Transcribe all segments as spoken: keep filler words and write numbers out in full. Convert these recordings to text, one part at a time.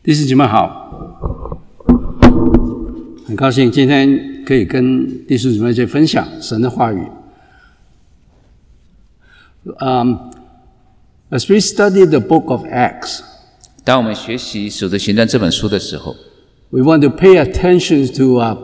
弟兄姐妹好，很高兴今天可以跟弟兄姐妹一起分享神的话语。Um, as we study the book of Acts, 当我们学习《使徒行传》这本书的时候， we want to pay attention to uh,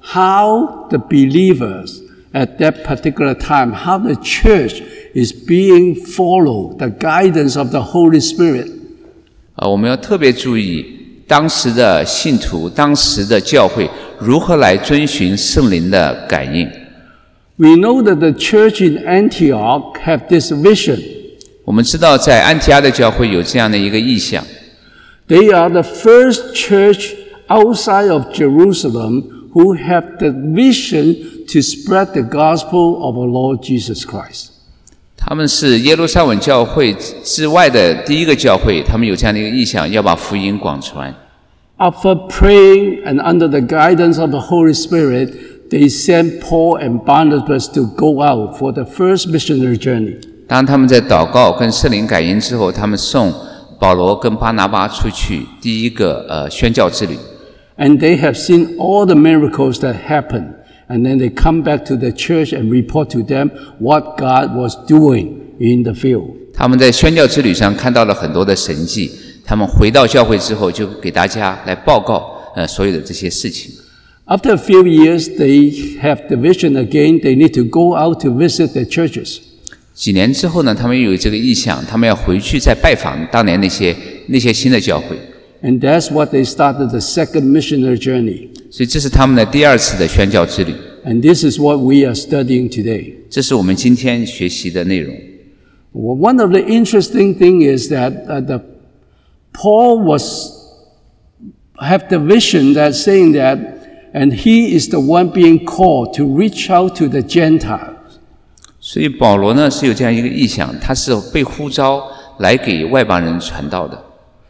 how the believers at that particular time, how the church is being followed, the guidance of the Holy Spirit. 啊，我们要特别注意当时的信徒、当时的教会如何来遵循圣灵的感应。 We know that the church in Antioch have this vision. 我们知道，在安提阿的教会有这样的一个意象。 They are the first church outside of Jerusalem who have the vision to spread the gospel of our Lord Jesus Christ. 他们是耶路撒冷教会之外的第一个教会，他们有这样的一个意向，要把福音广传。 After praying and under the guidance of the Holy Spirit, they sent Paul and Barnabas to go out for the first missionary journey. 当他们在祷告跟圣灵感应之后，他们送保罗跟巴拿巴出去第一个呃宣教之旅。 And they have seen all the miracles that happened. And then they come back to the church and report to them what God was doing in the field. 他们在宣教之旅上看到了很多的神迹，他们回到教会之后就给大家来报告呃所有的这些事情。 After a few years, they have the vision again. They need to go out to visit the churches. 几年之后呢，他们又有这个意向，他们要回去再拜访当年那些那些新的教会。 And that's what they started the second missionary journey. 所以这是他们的第二次的宣教之旅。 And this is what we are studying today. 这是我们今天学习的内容。 Well, one of the interesting things is that uh, the, Paul was have the vision that saying that, and he is the one being called to reach out to the Gentiles. 所以保罗呢是有这样一个意向，他是被呼召来给外邦人传道的。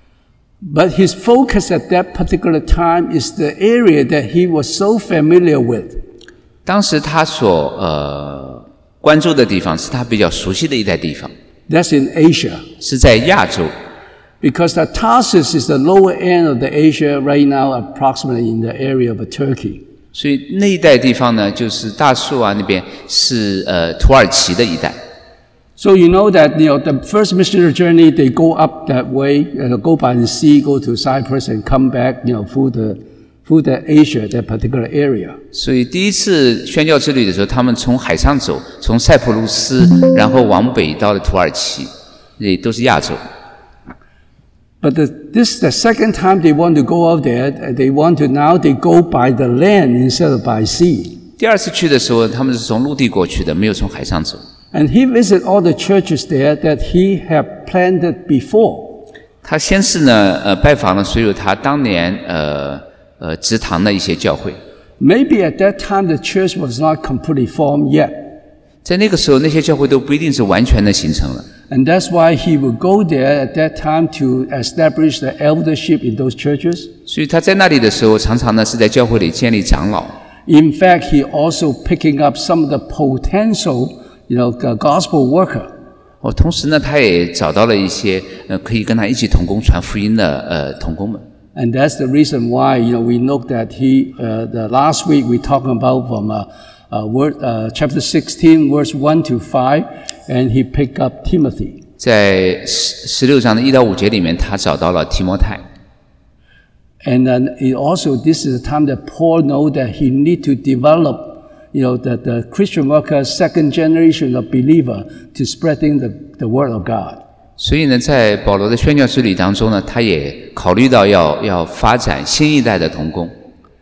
But his focus at that particular time is the area that he was so familiar with. 当时他所呃关注的地方是他比较熟悉的一带地方。 That's in Asia. 是在亚洲。 Because the Tarsus is the lower end of the Asia right now, approximately in the area of Turkey. 所以那一带地方呢，就是大树啊那边是呃土耳其的一带。 So you know that you know the first missionary journey they go up that way, uh, go by the sea, go to Cyprus, and come back, you know, through the through the Asia, that particular area. 所以第一次宣教之旅的时候，他们从海上走，从塞浦路斯，然后往北到了土耳其，也都是亚洲。 But the, this the second time they want to go out there. They want to now they go by the land instead of by sea. 第二次去的时候，他们是从陆地过去的，没有从海上走。 And he visited all the churches there that he had planted before. 他先是呢，呃，拜访了所有他当年呃呃植堂的一些教会。 Maybe at that time the church was not completely formed yet. 在那个时候，那些教会都不一定是完全的形成了。 And that's why he would go there at that time to establish the eldership in those churches. 所以他在那里的时候，常常呢是在教会里建立长老。 In fact, he also picking up some of the potential, you know, gospel worker. 哦，同时呢，他也找到了一些呃可以跟他一起同工传福音的呃同工们。 And that's the reason why, you know, we looked at he. Uh, the last week we talked about from uh, uh, word, uh, chapter sixteen, verse one to five, and he picked up Timothy. 在十十六章的一到五节里面，他找到了提摩太。 And then it also, this is the time that Paul know that he need to develop, you know, the, the Christian worker, second generation of believer to spreading the, the word of God. 所以呢，在保罗的宣教之旅当中呢，他也考虑到要要发展新一代的同工。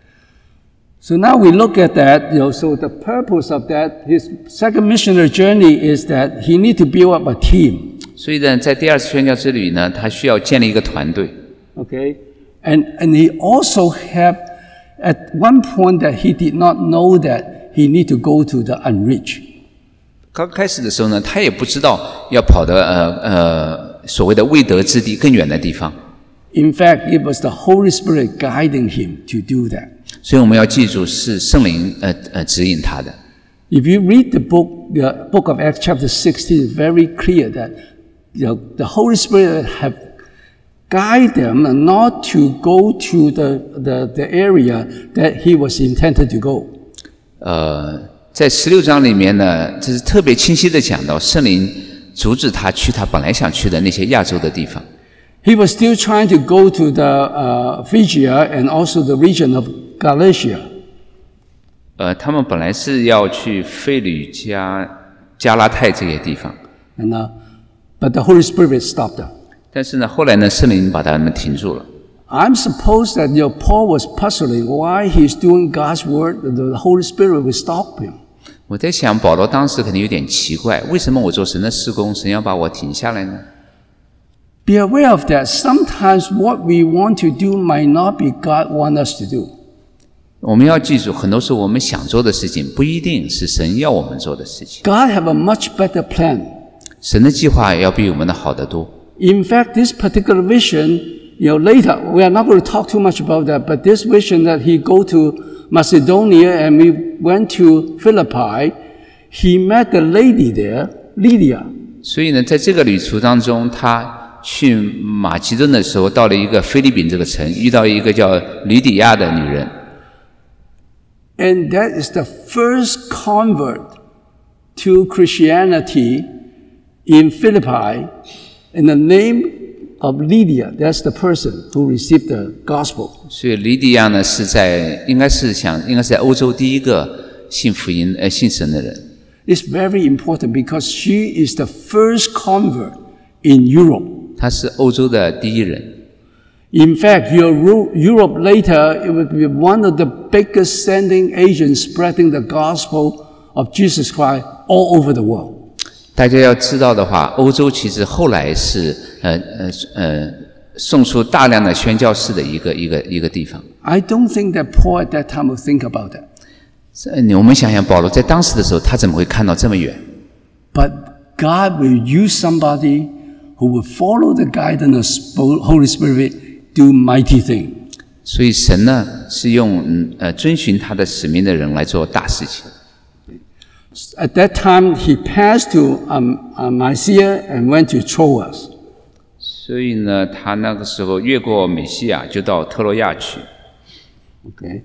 So now we look at that, you know, so the purpose of that, his second missionary journey is that he need to build up a team. 所以呢，在第二次宣教之旅呢，他需要建立一个团队。 Okay? And, and he also have, at one point that he did not know that he need to go to the unreached. 刚开始的时候呢，他也不知道要跑的呃呃所谓的未得之地更远的地方。 In fact, it was the Holy Spirit guiding him to do that. 所以我们要记住，是圣灵呃呃指引他的。 If you read the book, the book of Acts chapter sixteen, it's very clear that you know, the Holy Spirit have guide them not to go to the, the, the area that he was intended to go. 呃，在十六章里面呢，这是特别清晰的讲到圣灵阻止他去他本来想去的那些亚洲的地方。 He was still trying to go to the uh, Phrygia and also the region of Galatia. 呃，他们本来是要去腓吕加、加拉太这些地方。 And, uh, but the Holy Spirit stopped them. 但是呢，后来呢，圣灵把他们停住了。 I'm supposed that you know, Paul was puzzling why he's doing God's work, the Holy Spirit will stop him. 我在想，保罗当时肯定有点奇怪，为什么我做神的事工，神要把我停下来呢？ Be aware of that. Sometimes what we want to do might not be God want us to do. 我们要记住，很多时候我们想做的事情，不一定是神要我们做的事情。 God have a much better plan. 神的计划要比我们的好得多。 In fact, this particular vision, you know, later, we are not going to talk too much about that, but this vision that he go to Macedonia and we went to Philippi, he met the lady there, Lydia. 所以呢，在这个旅途当中，他去马其顿的时候，到了一个菲律宾这个城，遇到一个叫吕底亚的女人。 And that is the first convert to Christianity in Philippi, in the name of Lydia. That's the person who received the gospel. 所以吕底亚呢，是在应该是想应该是在欧洲第一个信福音呃信神的人。 It's very important because she is the first convert in Europe. 他是欧洲的第一人。 In fact, Europe later, it would be one of the biggest sending agents spreading the gospel of Jesus Christ all over the world. 大家要知道的话，欧洲其实后来是呃呃呃送出大量的宣教士的一个一个一个地方。 I don't think that Paul at that time would think about that. 我们想想，保罗在当时的时候，他怎么会看到这么远？ But God will use somebody who will follow the guidance of Holy Spirit, do mighty things. 所以神呢是用呃遵循他的使命的人来做大事情。 At that time, he passed to um, uh, Mysia and went to Troas. 所以呢，他那个时候越过美西亚，就到特洛亚去。 Okay,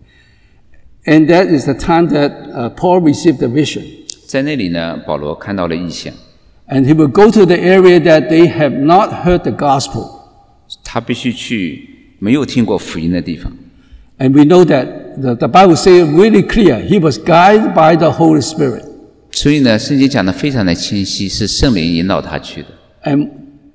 and that is the time that uh, Paul received the vision. 在那里呢，保罗看到了异象。 And he will go to the area that they have not heard the gospel. 他必须去没有听过福音的地方。 And we know that the, the Bible says really clear. He was guided by the Holy Spirit. 所以呢，圣经讲得非常的清晰，是圣灵引导他去的。 And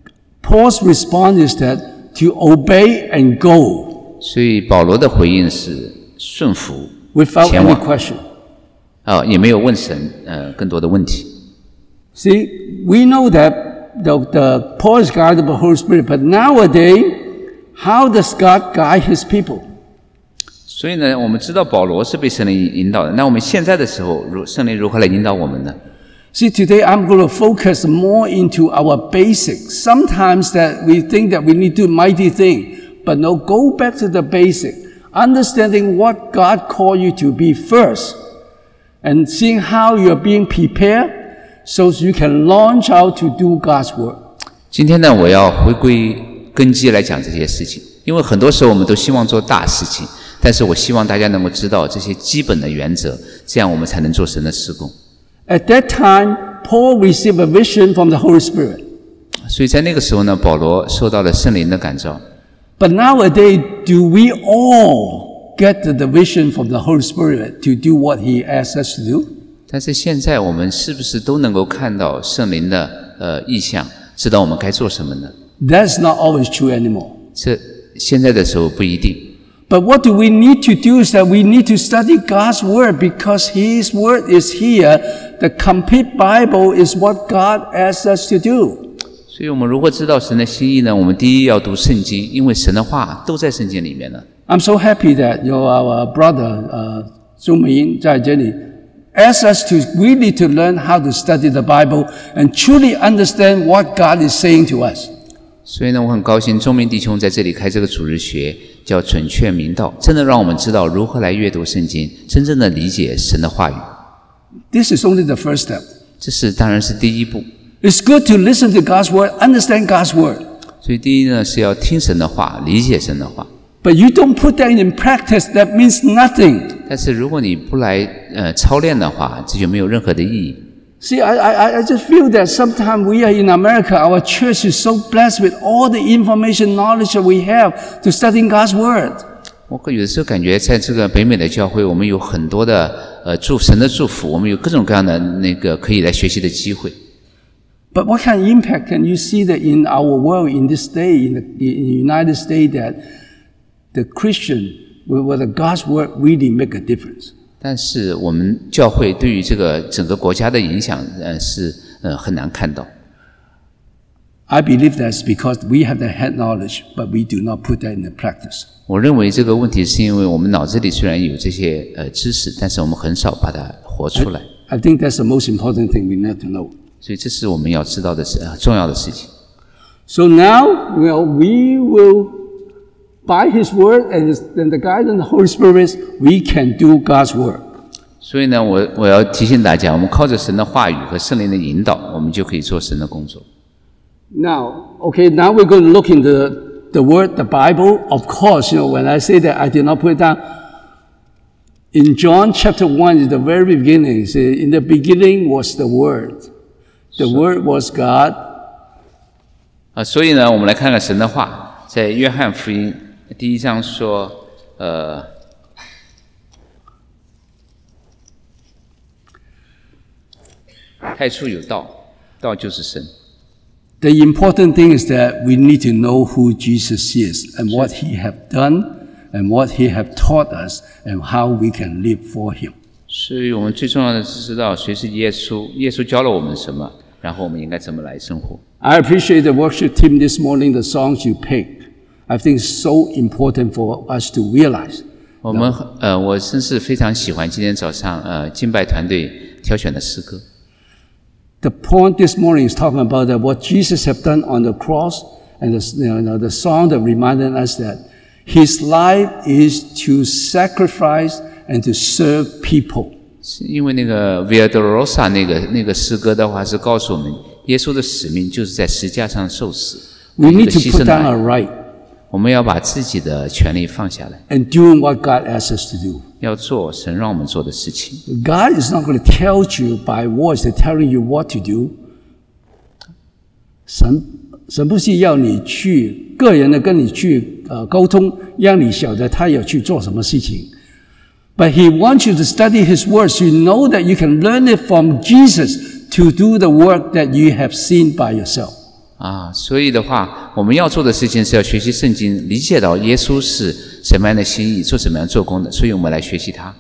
Paul's response is that to obey and go. 所以保罗的回应是顺服， Without 前 any 往。 question. 啊，也没有问神呃更多的问题。 See, we know that the, the Paul is guided by the Holy Spirit, but nowadays, how does God guide his people? 所以呢，我们知道保罗是被圣灵引导的。那我们现在的时候，如圣灵如何来引导我们呢？ See, today I'm going to focus more into our basics. Sometimes that we think that we need to do mighty things, but no, go back to the basic, understanding what God called you to be first, and seeing how you're being prepared so you can launch out to do God's work. 今天呢，我要回归根基来讲这些事情，因为很多时候我们都希望做大事情。但是我希望大家能够知道这些基本的原则，这样我们才能做神的事工。 At that time, Paul received a vision from the Holy Spirit. 所以在那个时候呢，保罗受到了圣灵的感召。 But nowadays, do we all get the vision from the Holy Spirit to do what He asks us to do? 但是现在我们是不是都能够看到圣灵的呃意象，知道我们该做什么呢？ That's not always true anymore. 这现在的时候不一定。 But what do we need to do is that we need to study God's Word because His Word is here. The complete Bible is what God asks us to do. 所以我们如果知道神的心意呢，我们第一要读圣经，因为神的话都在圣经里面了。 I'm so happy that your our brother uh, Zhong Ming 在这里 asks us to really to learn how to study the Bible and truly understand what God is saying to us. 所以呢，我很高兴钟明弟兄在这里开这个主日学，叫准确明道，真的让我们知道如何来阅读圣经，真正的理解神的话语。 This is only the first step. 这是当然是第一步。 It's good to listen to God's word, understand God's word. 所以第一呢是要听神的话，理解神的话。 But you don't put that in practice, that means nothing. 但是如果你不来呃操练的话，这就没有任何的意义。 See, I, I, I just feel that sometimes we are in America, our church is so blessed with all the information, knowledge that we have to study God's Word. 我有的时候感觉在这个北美的教会，我们有很多的呃祝神的祝福，我们有各种各样的那个可以来学习的机会。 But what kind of impact can you see that in our world, in this day, in the, in the United States, that the Christian, with the God's Word really make a difference? 但是我们教会对于这个整个国家的影响，呃，是呃很难看到。 I believe that's because we have the head knowledge, but we do not put that in the practice. 我认为这个问题是因为我们脑子里虽然有这些呃知识，但是我们很少把它活出来。 I, I think that's the most important thing we need to know. 所以这是我们要知道的事，呃，重要的事情。 So now, well, we will, by His Word and, His, and the guidance of the Holy Spirit, we can do God's work. 所以呢，我我要提醒大家，我们靠着神的话语和圣灵的引导，我们就可以做神的工作。 Now, okay, now we're going to look into the, the Word, the Bible. Of course, you know, when I say that, I did not put it down. In John chapter one, at the very beginning, it says, in the beginning was the Word. The Word was God. 啊，所以呢，我们来看看神的话，在约翰福音第一章说，呃，太初有道，道就是神。 The important thing is that we need to know who Jesus is and what He have done and what He have taught us and how we can live for Him. 所以我们最重要的是知道谁是耶稣，耶稣教了我们什么，然后我们应该怎么来生活。 I appreciate the worship team this morning, the songs you picked. I think it's so important for us to realize. 我们呃，我真是非常喜欢今天早上呃敬拜团队挑选的诗歌。 The point this morning is talking about that what Jesus have done on the cross, and the, you know, the song that reminded us that His life is to sacrifice and to serve people. 是因为那个 Via Dolorosa 那个那个诗歌的话，是告诉我们，耶稣的使命就是在石架上受死。 We need to put down our right. 我们要把自己的权利放下来。 And doing what God asks us to do. 要做神让我们做的事情。 God is not going to tell you by words, they're telling you what to do. 神神不是要你去个人的跟你去呃沟通，让你晓得他要去做什么事情。But He wants you to study His words. So you know that you can learn it from Jesus to do the work that you have seen by yourself. 啊，所以的话，我们要做的事情是要学习圣经，理解到耶稣是什么样的心意，做什么样做工的，所以我们来学习他。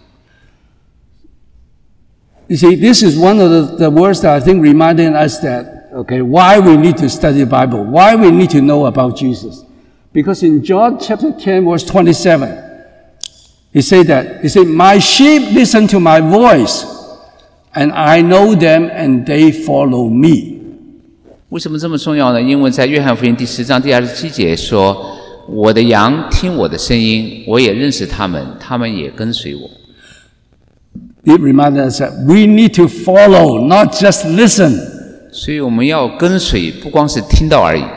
You see, this is one of the, the words that I think reminding us that, okay, why we need to study the Bible, why we need to know about Jesus. Because in John chapter ten, verse twenty-seven, He said that, He said, my sheep listen to my voice, and I know them, and they follow me. 为什么这么重要呢？因为在约翰福音第十章第二十七节说：“我的羊听我的声音，我也认识他们，他们也跟随我。” It reminds us that we need to follow, not just listen. 所以我们要跟随，不光是听到而已。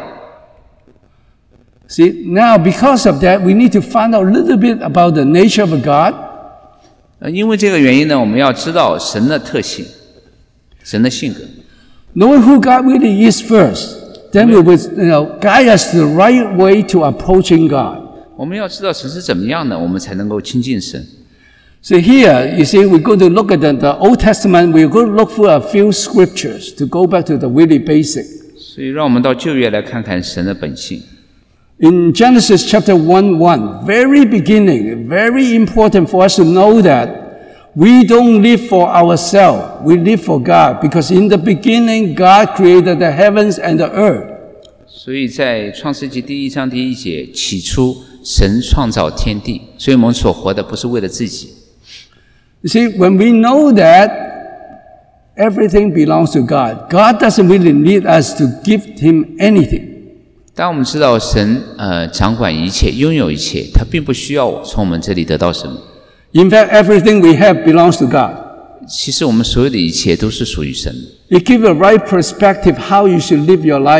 See, now because of that, we need to find out a little bit about the nature of God. 呃，因为这个原因呢，我们要知道神的特性，神的性格。 Knowing who God really is first, then we will, you know, guide us the right way to approaching God. 我们要知道神是怎么样的，我们才能够亲近神。 So here, you see, we're going to look at the, the Old Testament. We're going to look for a few scriptures to go back to the really basic. 所以，让我们到旧约来看看神的本性。 In Genesis chapter one one, very beginning, very important for us to know that we don't live for ourselves. We live for God, because in the beginning, God created the heavens and the earth. 所以在创世纪第一章第一节，起初神创造天地，所以我们所活的不是为了自己。 You see, when we know that everything belongs to God, God doesn't really need us to give Him anything. 当我们知道神呃掌管一切，拥有一切，他并不需要从我们这里得到什么。 In fact, everything we have belongs to God. 其实我们所有的一切都是属于神的。 It gives a right perspective how you should live your life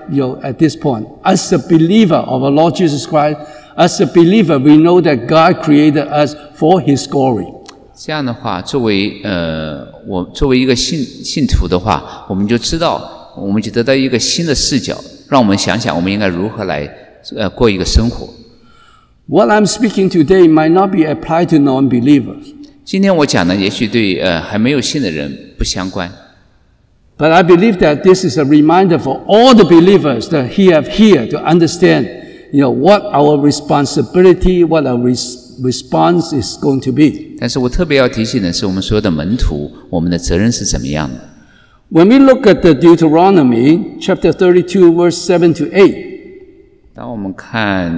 you know, at this point. As a believer of our Lord Jesus Christ, as a believer, we know that God created us for His glory. 这样的话，作为呃，我作为一个信信徒的话，我们就知道，我们就得到一个新的视角，让我们想想我们应该如何来呃过一个生活。 What I'm speaking today might not be applied to non-believers. 今天我讲的也许对呃还没有信的人不相关。 But I believe that this is a reminder for all the believers that he have here to understand, you know, what our responsibility, what our res- response is going to be. 但是我特别要提醒的是，我们所有的门徒，我们的责任是怎么样的？ When we look at the Deuteronomy, chapter thirty-two, verse seven to eight. 当我们看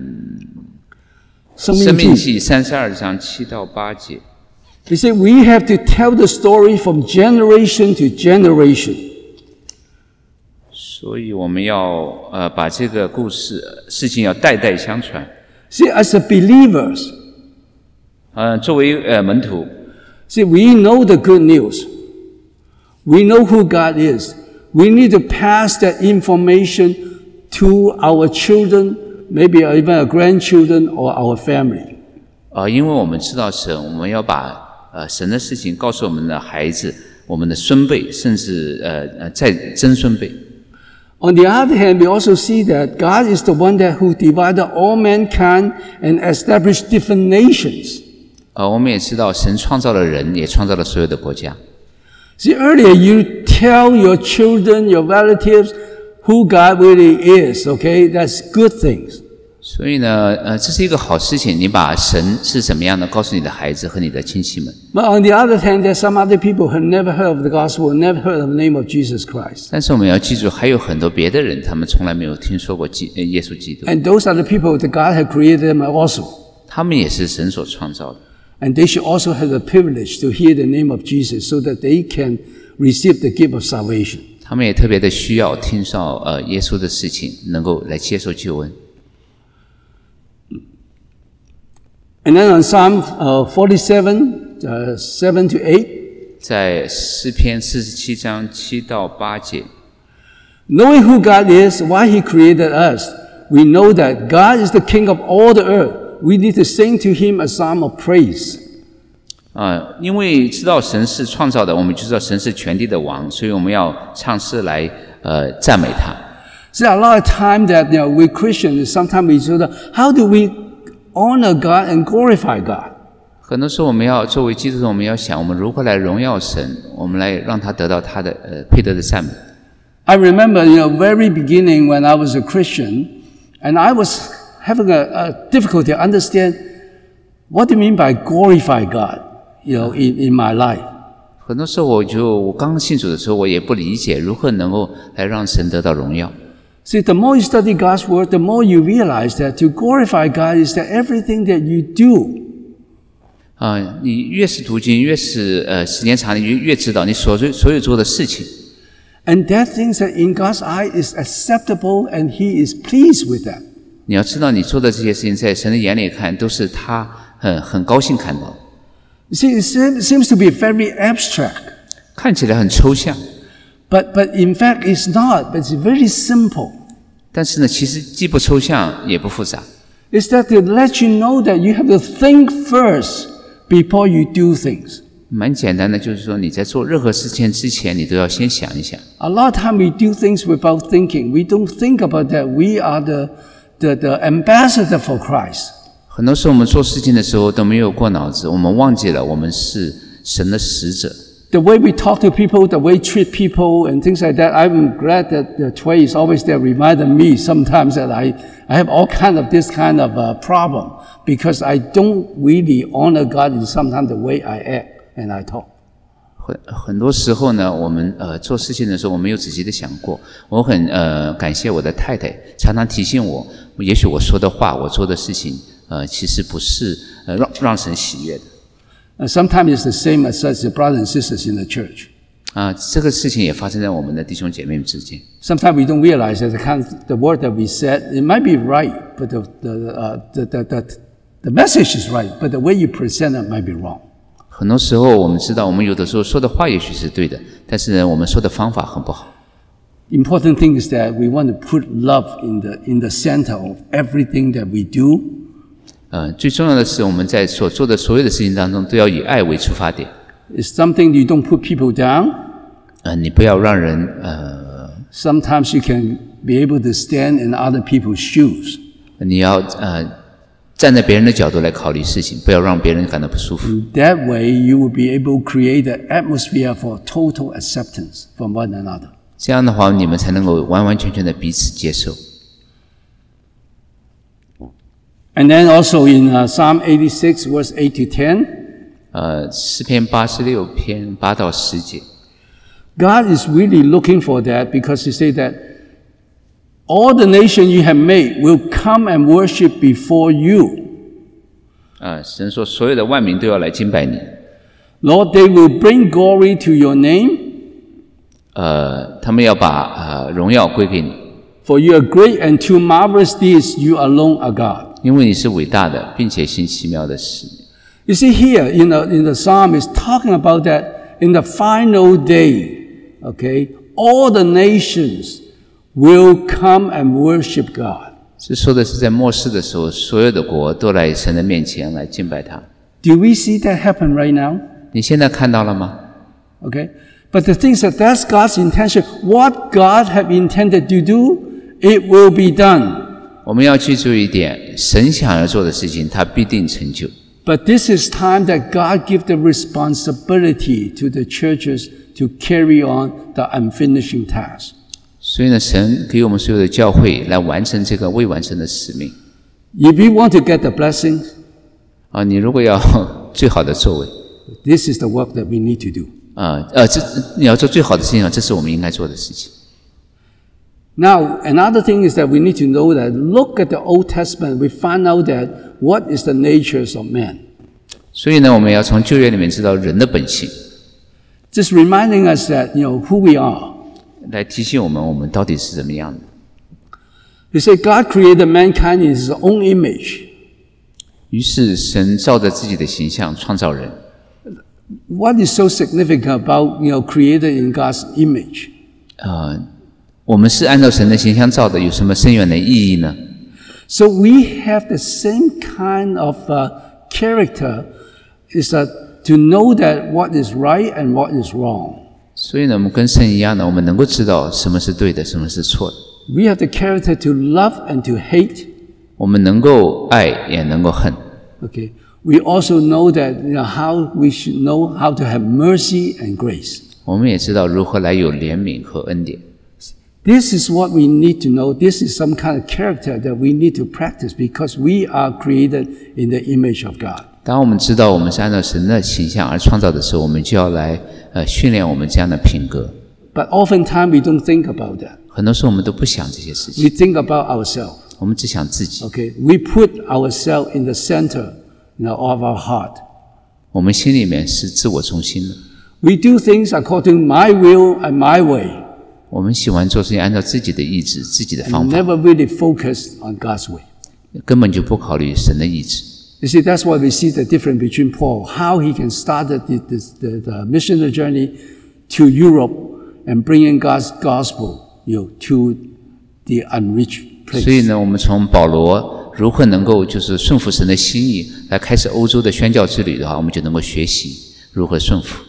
生生命命记三十二章七到八节。 He said, we have to tell the story from generation to generation. 所以我们要呃把这个故事事情要代代相传。 See, as a believers, 呃，作为呃门徒， see, we know the good news. We know who God is. We need to pass that information to our children, maybe even our grandchildren or our family. 呃，因为我们知道神，我们要把呃神的事情告诉我们的孩子、我们的孙辈，甚至呃呃再曾孙辈。 On the other hand, we also see that God is the one that who divided all mankind and established different nations. 呃，我们也知道神创造了人，也创造了所有的国家。 See, earlier you tell your children, your relatives, who God really is, okay? That's good things. 所以呢，呃，这是一个好事情。你把神是怎么样的告诉你的孩子和你的亲戚们。 But on the other hand, there's some other people who have never heard of the gospel, never heard of the name of Jesus Christ. 但是我们要记住，还有很多别的人，他们从来没有听说过基呃耶稣基督。 And those are the people that God had created them also. 他们也是神所创造的。 And they should also have the privilege to hear the name of Jesus so that they can receive the gift of salvation. 他们也特别的需要听到呃耶稣的事情，能够来接受救恩。 And then on Psalm uh, forty-seven, uh, seven to eight, 在诗篇四十七章七到八节， knowing who God is, why He created us, we know that God is the King of all the earth. We need to sing to Him a psalm of praise. 啊、呃，因为知道神是创造的，我们就知道神是全地的王，所以我们要唱诗来呃赞美他。 See, a lot of time that, you know, we Christians, sometimes we say, how do we honor God and glorify God? 很多时候我们要作为基督徒，我们要想我们如何来荣耀神，我们来让他得到他的呃配得的赞美。 I remember, you know, very beginning when I was a Christian, and I was having a, a difficulty to understand what do you mean by glorify God, you know, in, in my life. 很多时候我就我刚信主的时候，我也不理解如何能够来让神得到荣耀。 See, the more you study God's word, the more you realize that to glorify God is that everything that you do. 啊、呃，你越是读经，越是呃时间长，你越越知道你所所有做的事情。 And that things that in God's eye is acceptable and He is pleased with that. 你要知道，你做的这些事情，在神的眼里看，都是他很很高兴看到。 You see, it seems, seems to be very abstract. 看起来很抽象， But, but in fact, it's not. But it's very simple. 但是呢，其实既不抽象也不复杂。 It's that to let you know that you have to think first before you do things. 蛮简单的，就是说你在做任何事情之前，你都要先想一想。 A lot of time we do things without thinking. We don't think about that. We are the, the, the ambassador for Christ. 很多时候我们做事情的时候都没有过脑子，我们忘记了我们是神的使者。 The way we talk to people, the way we treat people and things like that, I'm glad that the Tway is always there reminding me sometimes that I, I have all kind of this kind of uh, problem because I don't really honor God in sometimes the way I act and I talk. 很很多时候呢，我们呃做事情的时候，我没有仔细的想过。我很呃感谢我的太太，常常提醒我，也许我说的话，我做的事情，呃，其实不是呃让让神喜悦的。 And sometimes it's the same as such the brothers and sisters in the church. 啊、这个事情也发生在我们的弟兄姐妹们之间。 Sometimes we don't realize that the, kind of, the word that we said, it might be right, but the, the, uh, the, the, the, the message is right, but the way you present it might be wrong. 很多时候我们知道，我们有的时候说的话也许是对的，但是呢，我们说的方法很不好。 important thing is that we want to put love in the in the center of everything that we do. 呃，最重要的是我们在所做的所有的事情当中都要以爱为出发点。 It's something you don't put people down. 呃，你不要让人呃。 Sometimes you can be able to stand in other people's shoes. 你要呃站在别人的角度来考虑事情，不要让别人感到不舒服。 In that way, you will be able to create an atmosphere for total acceptance from one another. 这样的话，你们才能够完完全全的彼此接受。 And then also in uh, Psalm eighty-six, verse eight to ten, 呃，诗篇八十六篇八到十节 God is really looking for that because He said that all the nations you have made will come and worship before you. 啊，神说所有的万民都要来敬拜你。 Lord, they will bring glory to your name. 呃，他们要把呃荣耀归给你。 For you are great and too marvelous deeds, you alone are God. 因为你是伟大的，并且行奇妙的事。 You see here in the in the psalm is talking about that in the final day, okay, all the nations will come and worship God. 这说的是在末世的时候，所有的国都来神的面前来敬拜他。 Do we see that happen right now? 你现在看到了吗 Okay, but the thing is that that's God's intention. What God have intended to do, it will be done. 我们要记住一点，神想要做的事情，他必定成就。 But this is time that God gives the responsibility to the churches to carry on the unfinishing task. 所以呢，神给我们所有的教会来完成这个未完成的使命。 If we want to get the blessing, 啊，你如果要最好的作为， this is the work that we need to do. 啊，呃，这你要做最好的事情啊，这是我们应该做的事情。 Now, another thing is that we need to know that look at the Old Testament, we find out that what is the natures of man. 所以呢，我们要从旧约里面知道人的本性， Just reminding us that, you know, who we are. 来提醒我们我们到底是怎么样的。 He said God created mankind in His own image. 于是神照着自己的形象创造人。 What is so significant about, you know, created in God's image? 呃，我们是按照神的形象造的，有什么深远的意义呢？ So we have the same kind of uh, character, is that to know that what is right and what is wrong. 所以呢，我们跟神一样的，我们能够知道什么是对的，什么是错的。 We have the character to love and to hate. 我们能够爱，也能够恨。 Okay. We also know that, you know, how we should know how to have mercy and grace. 我们也知道如何来有怜悯和恩典。 This is what we need to know. This is some kind of character that we need to practice because we are created in the image of God. 当我们知道我们是按照神的形象而创造的时候，我们就要来呃训练我们这样的品格。 But oftentimes we don't think about that. 很多时候我们都不想这些事情， We think about ourselves. 我们只想自己。 Okay. We put ourselves in the center, you know, of our heart. 我们心里面是自我中心的， We do things according to my will and my way, 我们喜欢做事情按照自己的意志、自己的 and 方法， never really focus on God's way. 根本就不考虑神的意志。 You see, that's why we see the difference between Paul, how he can start the, the, the, the missionary journey to Europe and bringing God's gospel, you know, to the unreached place. 所以呢，我们从保罗如何能够就是顺服神的心意来开始欧洲的宣教之旅的话，我们就能够学习如何顺服。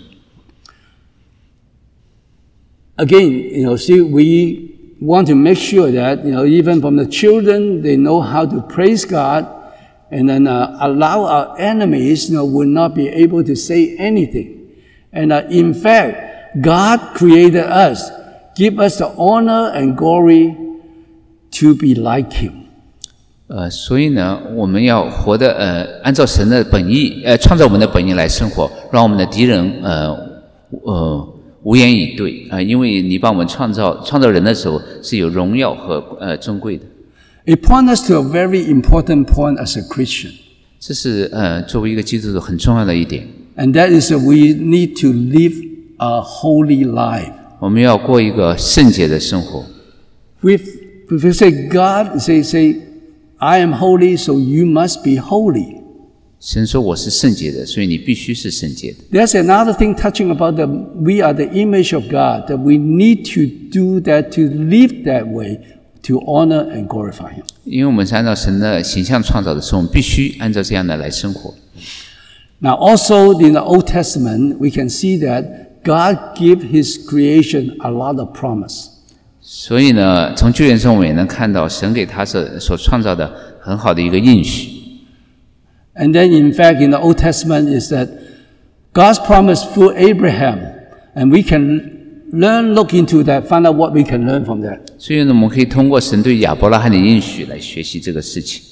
Again, you know, see, we want to make sure that, you know, even from the children, they know how to praise God and then uh, allow our enemies, you know, will not be able to say anything. And uh, in fact, God created us, give us the honor and glory to be like Him. 呃，所以呢，我们要活得呃，按照神的本意，呃，创造我们的本意来生活，让我们的敌人呃呃无言以对啊、呃，因为你把我们创造创造人的时候是有荣耀和呃尊贵的。 It points us to a very important point as a Christian. 这是呃作为一个基督徒很重要的一点。 And that is that we need to live a holy life. 我们要过一个圣洁的生活。 If, if we say God, say, say, I am holy, so you must be holy. 神说我是圣洁的，所以你必须是圣洁的。 There's another thing touching about the we are the image of God, that we need to do that, to live that way, to honor and glorify Him. 因为我们是按照神的形象创造的时候，我们必须按照这样的来生活。 Now also in the Old Testament, we can see that God gave His creation a lot of promise. 所以呢，从旧约中我们也能看到神给他所所创造的很好的一个应许。 And then in fact in the Old Testament is that God's promise through Abraham, and we can learn, look into that, find out what we can learn from that. 所以呢，我们可以通过神对亚伯拉罕的应许来学习这个事情。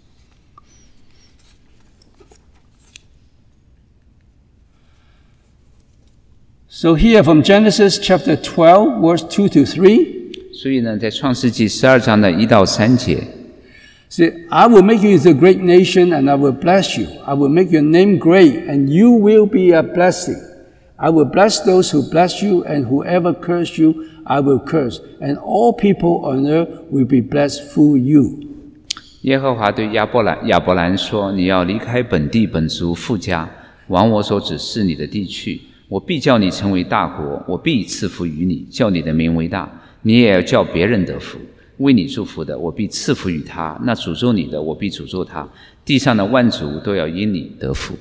So here from Genesis chapter twelve, verse two to three. 所以呢，在创世纪十二章的一到三节。 See, I will make you into a great nation, and I will bless you. I will make your name great, and you will be a blessing. I will bless those who bless you, and whoever curse you, I will curse. And all people on earth will be blessed through you. 耶和华对亚伯兰亚伯兰说：“你要离开本地本族父家，往我所指示你的地去。我必叫你成为大国，我必赐福于你，叫你的名为大。你也要叫别人得福。为你祝福的，我必赐福于他；那诅咒你的，我必诅咒他。地上的万族都要因你得福。”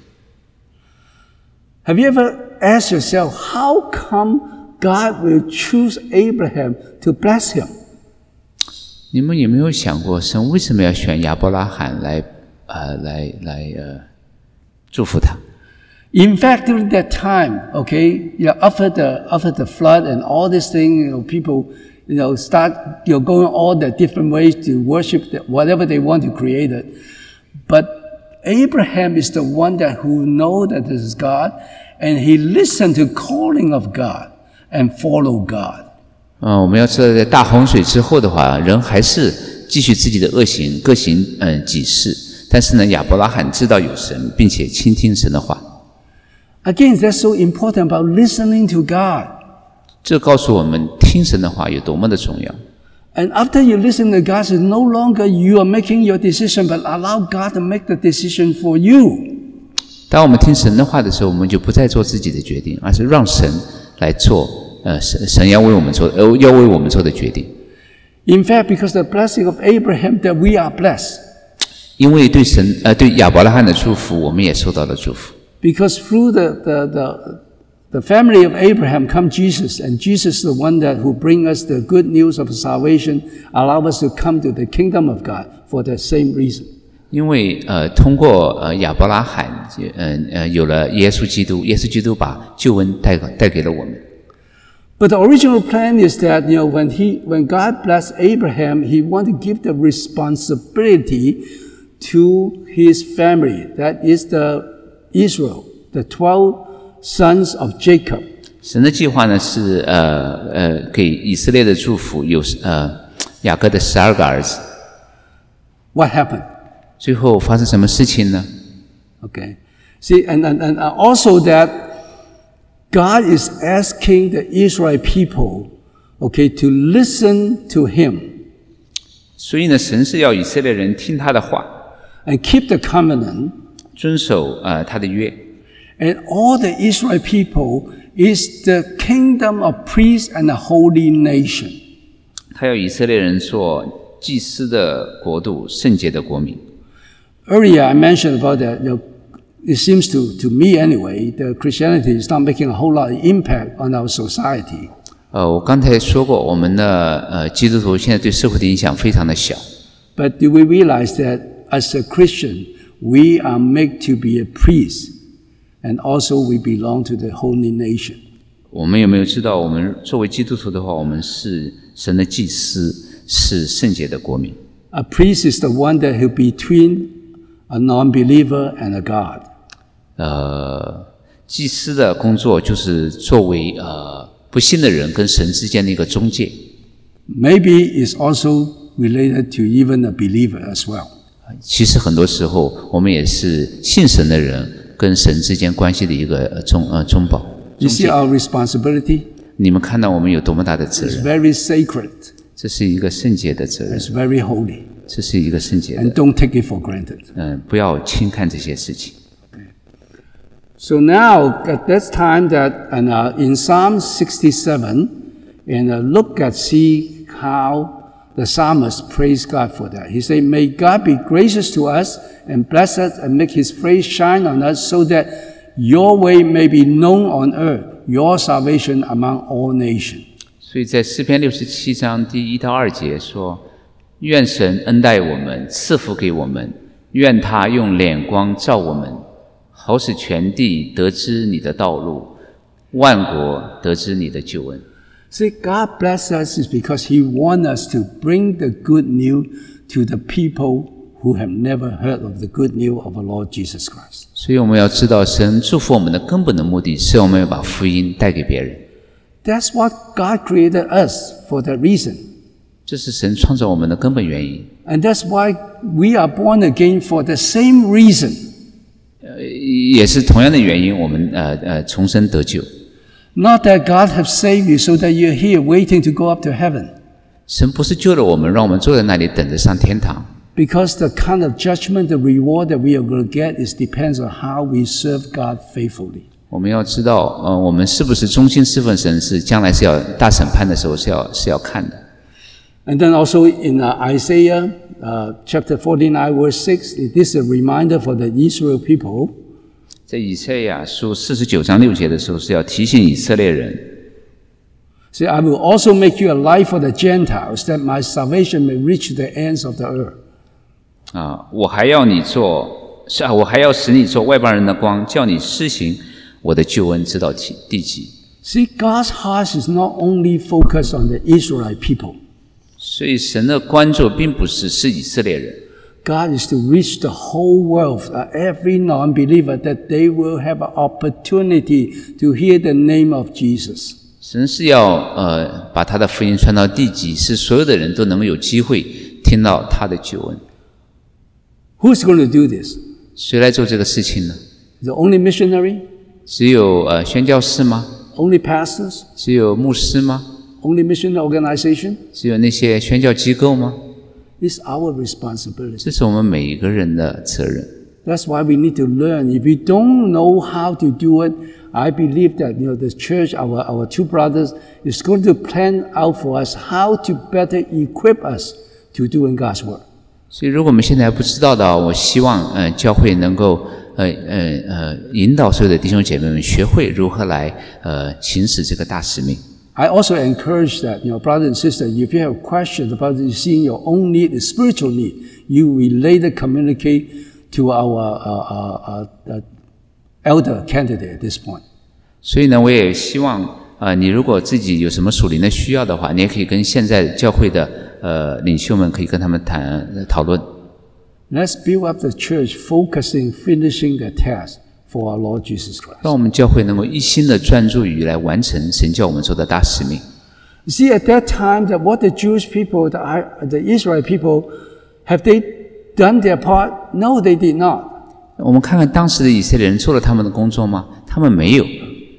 Have you ever asked yourself, how come God will choose Abraham to bless him? 你们有没有想过，神为什么要选亚伯拉罕来，呃，来来呃，祝福他？ In fact, during that time, okay, you know, after the after the flood and all this thing, you know, people, you know, start you know going all the different ways to worship the, whatever they want to create it. But Abraham is the one that who know that this is God, and he listened to calling of God and follow God. 嗯，我们要知道，在大洪水之后的话，人还是继续自己的恶行，各行嗯己事。但是呢，亚伯拉罕知道有神，并且倾听神的话。 Again, that's so important about listening to God. 这告诉我们，听神的话有多么的重要。 And after you listen to God, it's no longer you are making your decision, but allow God to make the decision for you. 当我们听神的话的时候，我们就不再做自己的决定，而是让神来做，呃，神神要为我们做，呃，要为我们做的决定。 In fact, because the blessing of Abraham, that we are blessed. 因为对神，呃，对亚伯拉罕的祝福，我们也受到了祝福。 Because through the the the The family of Abraham come Jesus, and Jesus is the one that who bring us the good news of salvation, allow us to come to the kingdom of God for the same reason. 因为呃，通过呃亚伯拉罕，呃呃有了耶稣基督，耶稣基督把救恩带带给了我们。 But the original plan is that you know when he when God blessed Abraham, He wanted to give the responsibility to his family. That is the Israel, the twelve sons of Jacob. 神的计划呢是呃呃给以色列的祝福，有呃雅各的十二个儿子。 What happened? 最后发生什么事情呢？ Okay, see, and and and also that God is asking the Israel people, okay, to listen to Him. 所以呢，神是要以色列人听他的话 and keep the covenant. 遵守呃他的约。 And all the Israel people is the kingdom of priests and a holy nation. 他要以色列人做祭司的国度，圣洁的国民。 Earlier I mentioned about that. You know, it seems to to me anyway, the Christianity is not making a whole lot of impact on our society. 呃，我刚才说过，我们的呃基督徒现在对社会的影响非常的小。 But do we realize that as a Christian, we are made to be a priest? And also we belong to the holy nation. 我们有没有知道，我们作为基督徒的话，我们是神的祭司，是圣洁的国民。 A priest is the one that who between a non-believer and a God. 呃，祭司的工作就是作为呃不信的人跟神之间的一个中介。 Maybe it's also related to even a believer as well. 其实很多时候，我们也是信神的人跟神之间关系的一个中呃中保。 You see our responsibility? 你们看到我们有多么大的责 It's 任？ very sacred. 这是一个圣洁的责任， It's very holy. 这是一个圣洁 And 的， don't take it for granted. 嗯，不要轻看这些事情。 So now, at this time, that and uh, in Psalm sixty-seven, and uh, look at see how the psalmist praised God for that. He said, "May God be gracious to us and bless us and make His face shine on us, so that Your way may be known on earth, Your salvation among all nations." 所以在诗篇六十七章第一到二节说：“愿神恩待我们，赐福给我们，愿他用脸光照我们。”好使全地得知你的道路，万国得知你的救恩。 See, God bless us is because He wants us to bring the good news to the people who have never heard of the good news of our Lord Jesus Christ. 所以我们要知道，神祝福我们的根本的目的是我们要把福音带给别人。 That's what God created us for that reason. 这是神创造我们的根本原因。 And that's why we are born again for the same reason. 也是同样的原因，我们呃呃重生得救。 Not that God have saved you so that you're here waiting to go up to heaven. 神不是救了我们，让我们坐在那里等着上天堂。 Because the kind of judgment, the reward that we are going to get is depends on how we serve God faithfully. 我们要知道，呃，我们是不是忠心侍奉神，是将来是要大审判的时候是要是要看的。 And then also in uh, Isaiah uh, chapter forty-nine, verse six, this is a reminder for the Israel people. 在以赛亚书四十九章六节的时候，是要提醒以色列人。 See, I will also make you a light for the Gentiles, that my salvation may reach the ends of the earth. 啊，我还要你做，是啊，我还要使你做外邦人的光，叫你施行我的救恩，直到地极。 See, God's heart is not only focused on the Israelite people. 所以神的关注并不是是以色列人。 God is to reach the whole world, uh, every non-believer, that they will have an opportunity to hear the name of Jesus. 神是要呃把他的福音传到地极，使所有的人都能够有机会听到他的救恩。 Who's going to do this? 谁来做这个事情呢？ The only missionary? 只有呃宣教士吗？ Only pastors? 只有牧师吗？ Only missionary organization? 只有那些宣教机构吗？ It's our responsibility. 这是我们每一个人的责任。 That's why we need to learn. If we don't know how to do it, I believe that you know the church, our our two brothers, is going to plan out for us how to better equip us to doing God's work. 所以，如果我们现在还不知道的，我希望呃教会能够呃呃呃引导所有的弟兄姐妹们学会如何来呃行使这个大使命。 I also encourage that, you know, brothers and sisters, if you have questions about seeing your own need, a spiritual need, you will later communicate to our uh, uh, uh, elder candidate at this point. 所以呢，我也希望呃，你如果自己有什么属灵的需要的话，你也可以跟现在教会的呃领袖们可以跟他们谈讨论。 Let's build up the church, focusing, finishing the task for our Lord Jesus Christ. 让我们教会能够一心的专注于来完成神叫我们做的大使命。 You see, at that time, that what the Jewish people, the, the Israel people, have they done their part? No, they did not. 我们看看当时的以色列人做了他们的工作吗？他们没有。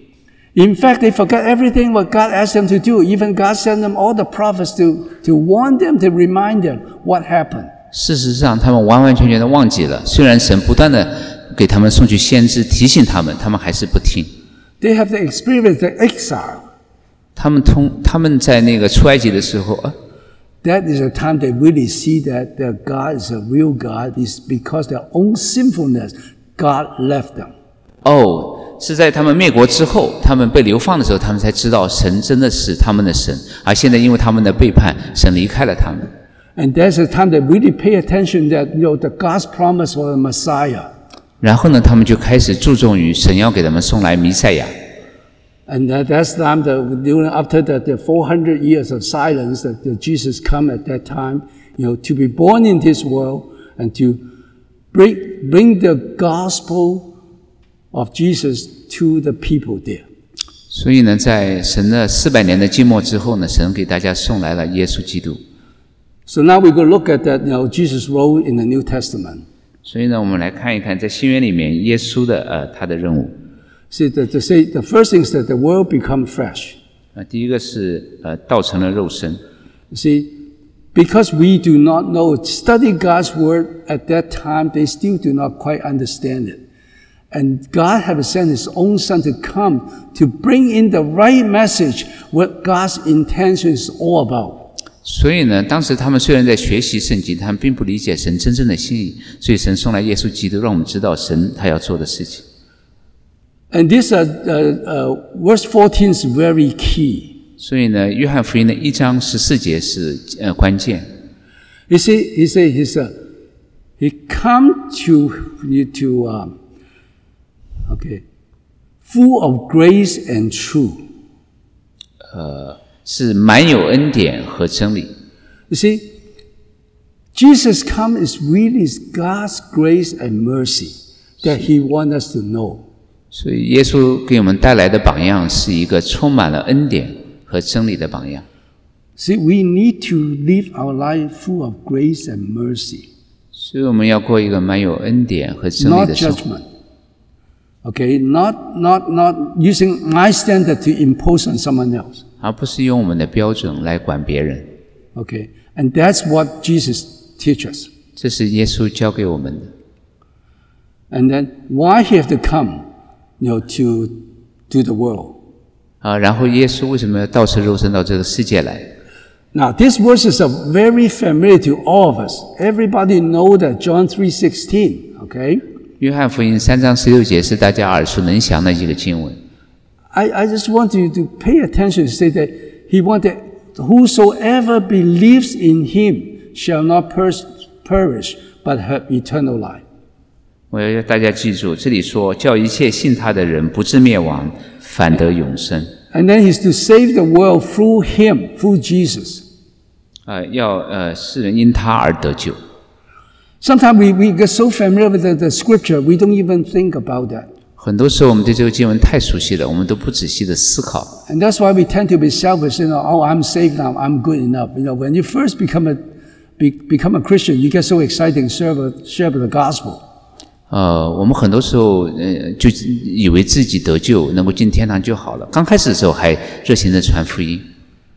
In fact, they forgot everything what God asked them to do. Even God sent them all the prophets to, to warn them, to remind them what happened. 事实上，他们完完全全的忘记了。虽然神不断的给他们送去先知，提醒他们，他们还是不听。 They have to experience the exile. 他们通他们在那个出埃及的时候啊。 That is a time they really see that their God is a real God. It's because their own sinfulness, God left them. 哦，是在他们灭国之后，他们被流放的时候，他们才知道神真的是他们的神。而现在因为他们的背叛，神离开了他们。 And there's a time they really pay attention that, you know, the God's promise for the Messiah. 然后呢，他们就开始注重于神要给他们送来弥赛亚。 And that, that's time that during after the, the four hundred years of silence that, that Jesus come at that time, you know, to be born in this world and to bring bring the gospel of Jesus to the people there. 所以呢，在神的四百年的静默之后呢，神给大家送来了耶稣基督。 So now we go look at that, you know, Jesus' role in the New Testament. 所以呢，我们来看一看在新约里面耶稣的呃他的任务。 See, the, the, say, the first thing is that the world become fresh. 啊，第一个是呃道成了肉身。 See, because we do not know, study God's word at that time, they still do not quite understand it. And God had sent His own Son to come to bring in the right message, what God's intention is all about. 所以呢，当时他们虽然在学习圣经，他们并不理解神真正的心意，所以神送来耶稣基督，让我们知道神他要做的事情。 And this uh, uh, uh, verse fourteen is very key. 所以呢，约翰福音的一章十四节是呃关键。 He said, he said, he said, he come to to um, okay, full of grace and truth. 呃，是满有恩典和真理。 You see, Jesus come is really God's grace and mercy that He wants us to know. 所以耶稣给我们带来的榜样是一个充满了恩典和真理的榜样。 See, we need to live our life full of grace and mercy. 所以我们要过一个满有恩典和真理 Not 的生活。 judgment. Okay, not not not using my standard to impose on someone else. 而不是用我们的标准来管别人。 Okay, and that's what Jesus teaches. 这是耶稣教给我们的。 And then why He have to come, you know, to to the world? 啊，然后耶稣为什么要道成肉身到这个世界来？ Now, these verses are very familiar to all of us. Everybody know that John three sixteen. Okay. 约翰福音三章十六节是大家耳熟能详的一个经文。 I, I just want you to pay attention to say that He wanted whosoever believes in Him shall not per- perish but have eternal life. 我要大家记住，这里说叫一切信他的人不至灭亡，反得永生。 And then He's to save the world through Him, through Jesus. 呃，要呃世人因他而得救。 Sometimes we, we get so familiar with the, the scripture, we don't even think about that. 很多时候我们对这个经文太熟悉了，我们都不仔细的思考。 And that's why we tend to be selfish, you know, oh, I'm saved now, I'm good enough. You know, when you first become a, be, become a Christian, you get so excited and share, share the gospel. 呃，我们很多时候呃就以为自己得救能够进天堂就好了。刚开始的时候还热心的传福音。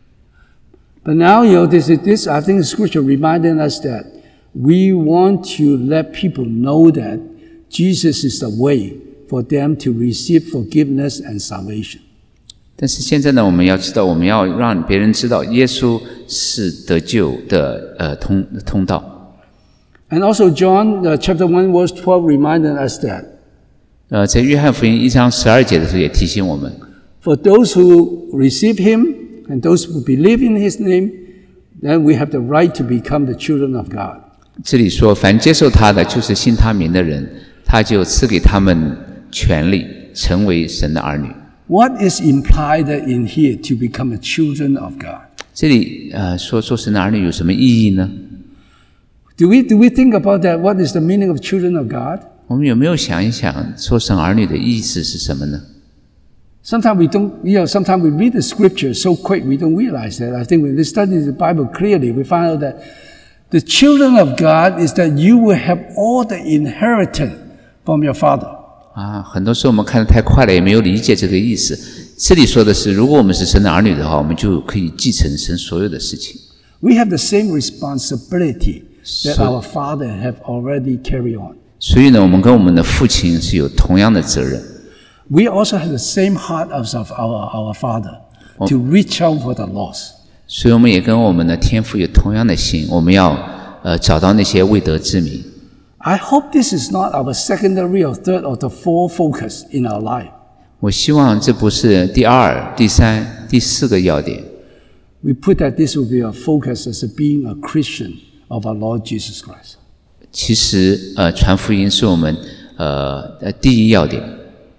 But now, you know, this, this I think the scripture reminding us that we want to let people know that Jesus is the way for them to receive forgiveness and salvation. 但是现在呢，我们要知道，我们要让别人知道，耶稣是得救的呃通通道。 And also John uh, chapter one verse twelve reminded us that 呃，在约翰福音一章十二节的时候也提醒我们， for those who receive Him and those who believe in His name, then we have the right to become the children of God. 这里说，凡接受他的，就是信他名的人，他就赐给他们权利，成为神的儿女。 What is implied in here to become a children of God? 这里呃说做神的儿女有什么意义呢？ Do we, do we think about that? What is the meaning of children of God? 我们有没有想一想，做神儿女的意思是什么呢？ Sometimes we don't, you know, sometimes we read the scripture so quick we don't realize that. I think when we study the Bible clearly, we find out that the children of God is that you will have all the inheritance from your Father. 啊，很多时候我们看得太快了，也没有理解这个意思。这里说的是，如果我们是神的儿女的话，我们就可以继承神所有的事情。 We have the same responsibility that So- our Father have already carried on. 所以呢，我们跟我们的父亲是有同样的责任。 We also have the same heart as of our, our Father to reach out for the lost. 所以我们也跟我们的天父有同样的心，我们要呃找到那些未得之民。 I hope this is not our secondary or third or the fourth focus in our life. 我希望这不是第二、第三、第四个要点。 We put that this will be our focus as a being a Christian of our Lord Jesus Christ. 其实呃，传福音是我们呃呃第一要点。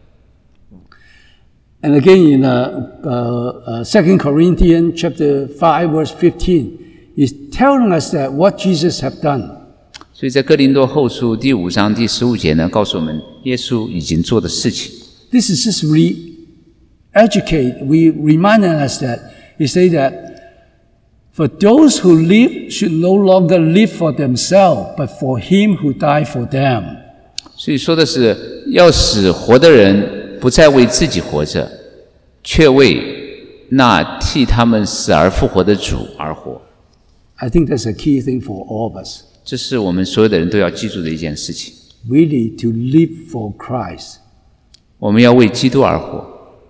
And again, in uh, uh, uh, Second Corinthians chapter five, verse fifteen, is telling us that what Jesus have done. 所以在哥林多后书第五章第十五节呢，告诉我们耶稣已经做的事情。 This is just re-educate, we reminding us that he say that for those who live should no longer live for themselves, but for him who died for them. 所以说的是要使活的人不再为自己活着，却为那替他们死而复活的主而活。 I think that's a key thing for all of us. 这是我们所有的人都要记住的一件事情。 really to live for Christ. 我们要为基督而活。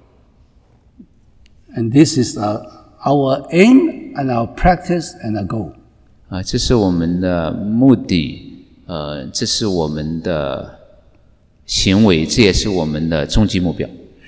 And this is our, our aim and our practice and our goal. 啊，这是我们的目的，呃，这是我们的行为，这也是我们的终极目标。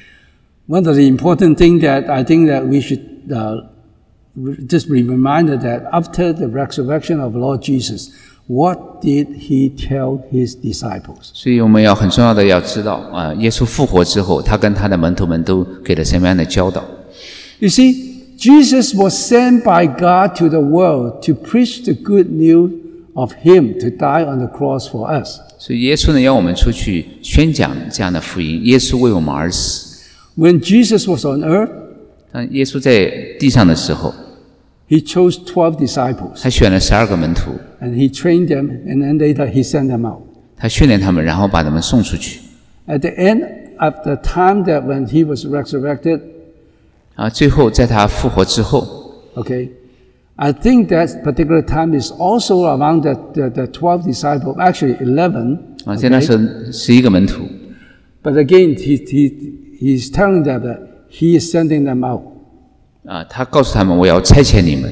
One of the important things that I think that we should uh, just be reminded that after the resurrection of Lord Jesus, what did he tell his disciples? 所以我们要很重要的要知道啊、呃，耶稣复活之后，他跟他的门徒们都给了什么样的教导 You see, Jesus was sent by God to the world to preach the good news of him to die on the cross for us. 所以耶稣呢，要我们出去宣讲这样的福音。耶稣为我们而死。 When Jesus was on earth, 当耶稣在地上的时候， he chose twelve disciples 他选了十二个门徒， and he trained them, and then later he sent them out. 他训练他们，然后把他们送出去。 At the end of the time that when he was resurrected, 啊，最后在他复活之后， okay, I think that particular time is also among the, the, the twelve disciples, actually eleven. 啊，在那时候十一个门徒。 But again, he, he, he's telling them that he is sending them out. 啊，他告诉他们，我要差遣你们，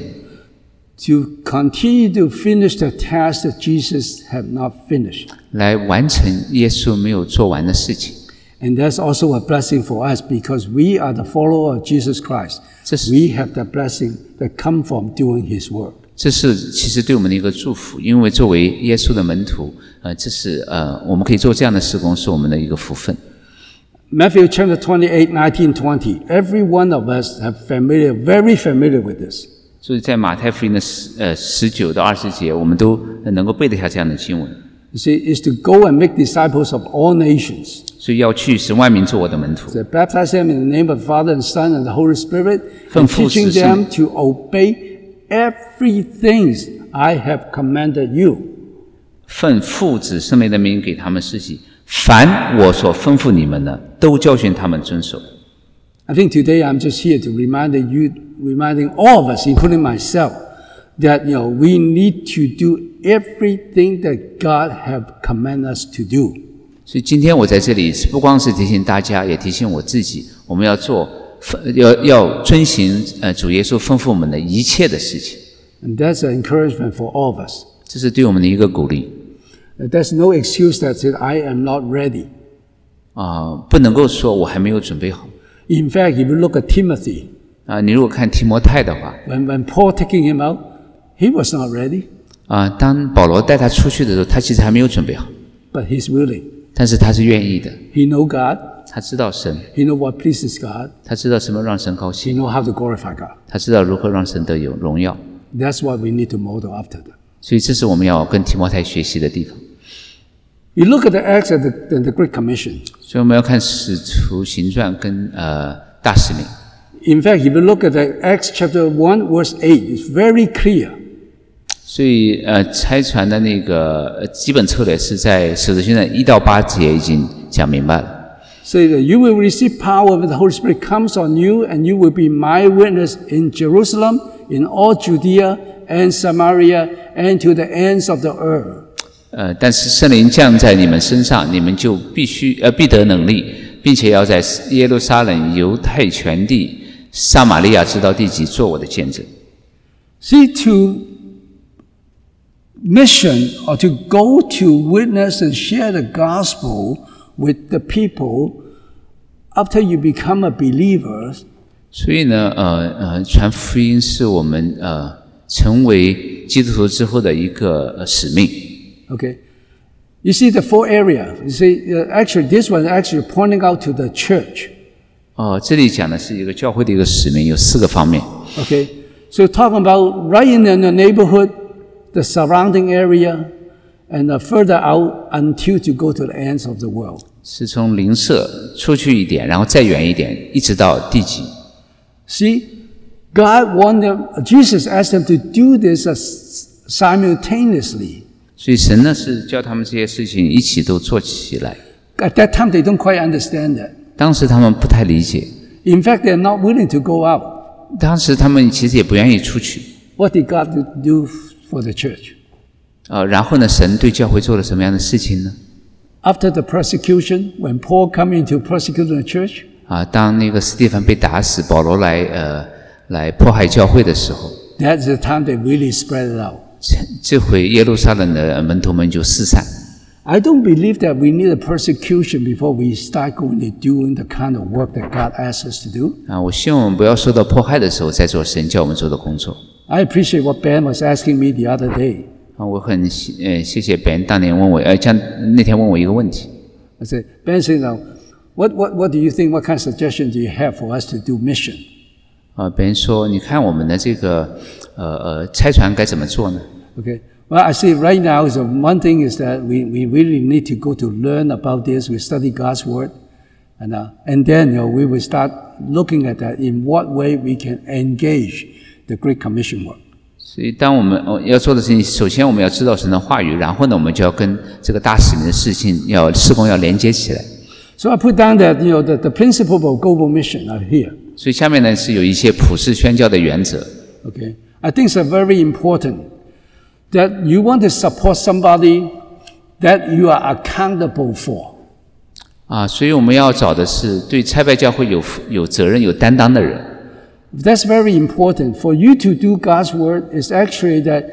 To continue to finish the task that Jesus had not finished. 来完成耶稣没有做完的事情。 And that's also a blessing for us because we are the follower of Jesus Christ. We have the blessing that come from doing his work. 这是其实对我们的一个祝福，因为作为耶稣的门徒，呃，这是呃，我们可以做这样的事工，是我们的一个福分。 Matthew chapter twenty-eight, nineteen, twenty. Every one of us have familiar, very familiar with this. 所以在马太福音的十呃十九到二十节，我们都能够背得下这样的经文。 You see, is to go and make disciples of all nations. 所以要去使万民做我的门徒。 So baptize them in the name of the Father and Son and the Holy Spirit, 奉 and 父 teaching 使圣 them to obey everything I have commanded you. 奉父子圣灵的名给他们施洗，凡我所吩咐你们的，都教训他们遵守。 I think today I'm just here to remind you, reminding all of us, including myself, that you know we need to do everything that God have commanded us to do. 所以今天我在这里，不光是提醒大家，也提醒我自己，我们要做，要要遵行呃主耶稣吩咐我们的一切的事情。 And that's an encouragement for all of us. 这是对我们的一个鼓励。 There's no excuse that said I am not ready. 啊、呃，不能够说我还没有准备好。 In fact, if you look at Timothy, 啊、呃，你如果看提摩太的话， when when Paul taking him out, he was not ready, 啊、呃，当保罗带他出去的时候，他其实还没有准备好， but he's willing. 但是他是愿意的。 He know God. 他知道神， He know what pleases God. 他知道什么让神高 He 兴， know how to glorify God. 他知道如何让神得有荣耀。 That's what we need to model after them. 所以这是我们要跟提摩太学习的地方。 You look at the Acts of the, the, the Great Commission. 所以我们要看使徒行传跟呃大使命。 In fact, if you look at the Acts chapter one, verse eight, it's very clear. 所以呃，拆船的那个呃基本策略是在使徒行传一到八节已经讲明白了。 So that you will receive power when the Holy Spirit comes on you, and you will be my witness in Jerusalem, in all Judea and Samaria, and to the ends of the earth. 呃，但是圣灵降在你们身上，你们就必须呃必得能力，并且要在耶路撒冷、犹太全地、撒玛利亚直到地极做我的见证。 See, to mission or to go to witness and share the gospel with the people after you become a believer. 所以呢，呃呃，传福音是我们呃成为基督徒之后的一个、呃、使命。 Okay, you see the four area. You see, uh, actually, this one actually pointing out to the church. 哦，这里讲的是一个教会的一个使命，有四个方面。 Okay, so talking about right in the neighborhood, the surrounding area, and uh, further out until to go to the ends of the world. 是从邻舍出去一点，然后再远一点，一直到地极。 See, God wanted them, Jesus asked them to do this uh, simultaneously. 所以神呢是叫他们这些事情一起都做起来。 At that time, they don't quite understand that. 当时他们不太理解， In fact, they're not willing to go out. 当时他们其实也不愿意出去。 What did God do for the church? 呃，然后呢，神对教会做了什么样的事情呢？ After the persecution, when Paul came into persecuting the church, 啊，当那个斯蒂芬被打死，保罗来呃来迫害教会的时候， that's the time they really spread it out. 这这回耶路撒冷的门徒们就四散。 I don't believe that we need a persecution before we start going to doing the kind of work that God asks us to do. 啊，我希望我们不要受到迫害的时候再做神叫我们做的工作。 I appreciate what Ben was asking me the other day. 啊，我很呃谢谢 Ben 当年问我，呃，像那天问我一个问题。 I said, Ben said, now, what, what, what do you think, what kind of suggestion do you have for us to do mission? 啊， Ben 说，你看我们的这个呃呃差传该怎么做呢？ Okay. Well, I see right now is uh, one thing is that we, we really need to go to learn about this. We study God's word, and uh, and then you know we will start looking at that in what way we can engage the Great Commission work. 所以，当我们哦要做的事情，首先我们要知道神的话语，然后呢，我们就要跟这个大使命的事情要事工要连接起来。 So I put down that you know the, the principle of global mission are here. 所以下面呢是有一些普世宣教的原则。 Okay, I think it's very important that you want to support somebody that you are accountable for. 啊，所以我们要找的是对差派教会有有责任、有担当的人。 That's very important. For you to do God's word is actually that